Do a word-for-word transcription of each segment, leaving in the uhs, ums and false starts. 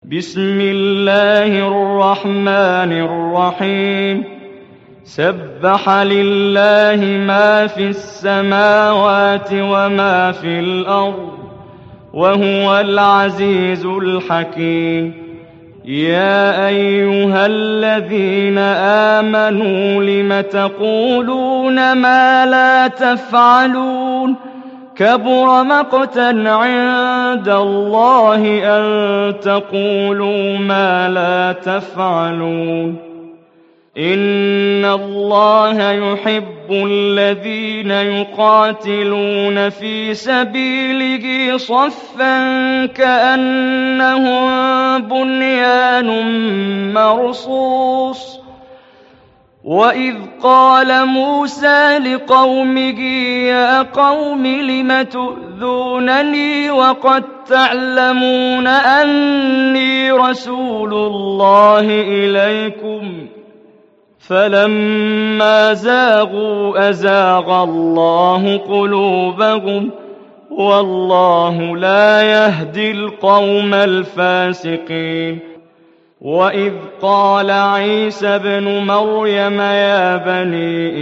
بسم الله الرحمن الرحيم سبح لله ما في السماوات وما في الأرض وهو العزيز الحكيم يا أيها الذين آمنوا لم تقولون ما لا تفعلون كبر مقتا عند الله أن تقولوا ما لا تفعلون إن الله يحب الذين يقاتلون في سبيله صفا كأنهم بنيان مرصوص وإذ قال موسى لقومه يا قوم لم تؤذونني وقد تعلمون أني رسول الله إليكم فلما زاغوا أزاغ الله قلوبهم والله لا يهدي القوم الفاسقين وإذ قال عيسى ابن مريم يا بني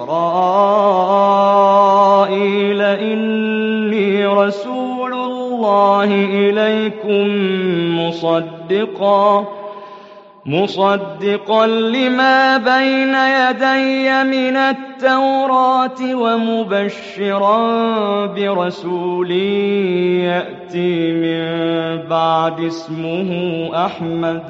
إسرائيل إني رسول الله إليكم مصدقا مصدقا لما بين يدي من التوراة ومبشرا برسول يأتي من بعد اسمه أحمد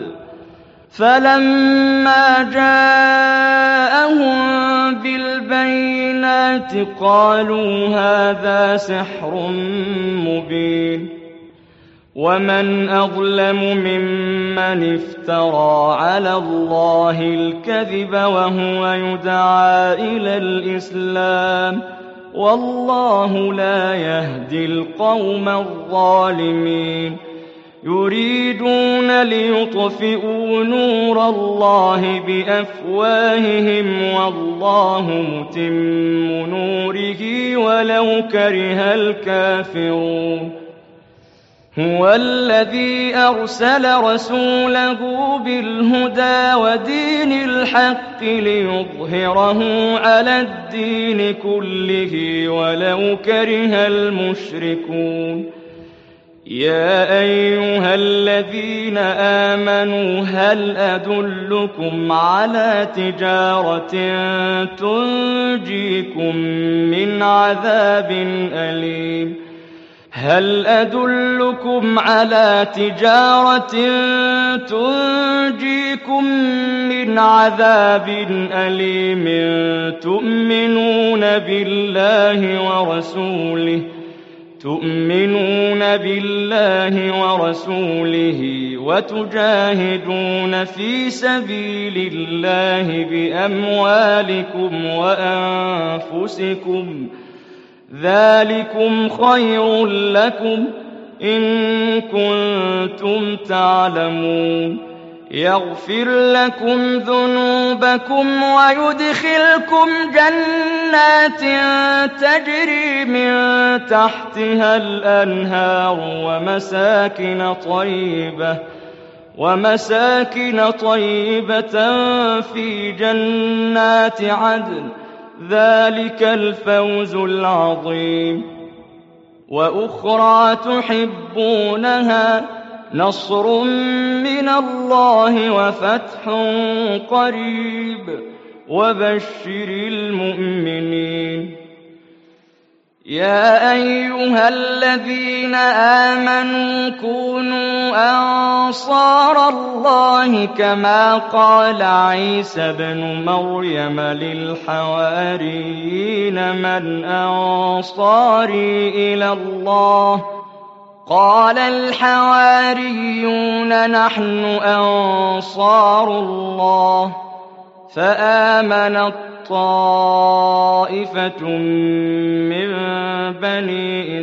فلما جاءهم بالبينات قالوا هذا سحر مبين ومن أظلم ممن افترى على الله الكذب وهو يدعى إلى الإسلام والله لا يهدي القوم الظالمين يريدون ليطفئوا نور الله بأفواههم والله متم نوره ولو كره الكافرون هو الذي أرسل رسوله بالهدى ودين الحق ليظهره على الدين كله ولو كره المشركون يا أيها الذين آمنوا هل أدلكم على تجارة تنجيكم من عذاب أليم هل أدلكم على تجارة تنجيكم من عذاب أليم تؤمنون بالله ورسوله تؤمنون بالله ورسوله وتجاهدون في سبيل الله بأموالكم وأنفسكم ذلكم خير لكم إن كنتم تعلمون يغفر لكم ذنوبكم ويدخلكم جنات تجري من تحتها الأنهار ومساكن طيبة ومساكن طيبة في جنات عدن ذلك الفوز العظيم وأخرى تحبونها نصر من الله وفتح قريب وبشر المؤمنين يا أيها الذين آمنوا كونوا أنصار الله كما قال عيسى بن مريم للحواريين من أنصاري إلى الله قال الحواريون نحن أنصار الله فآمنت طائفة من بني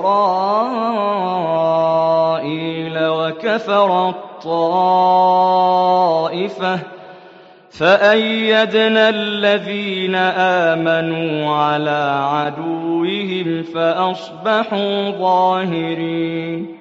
إسرائيل وكفرت طائفة فأيدنا الذين آمنوا على عدوهم فأصبحوا ظاهرين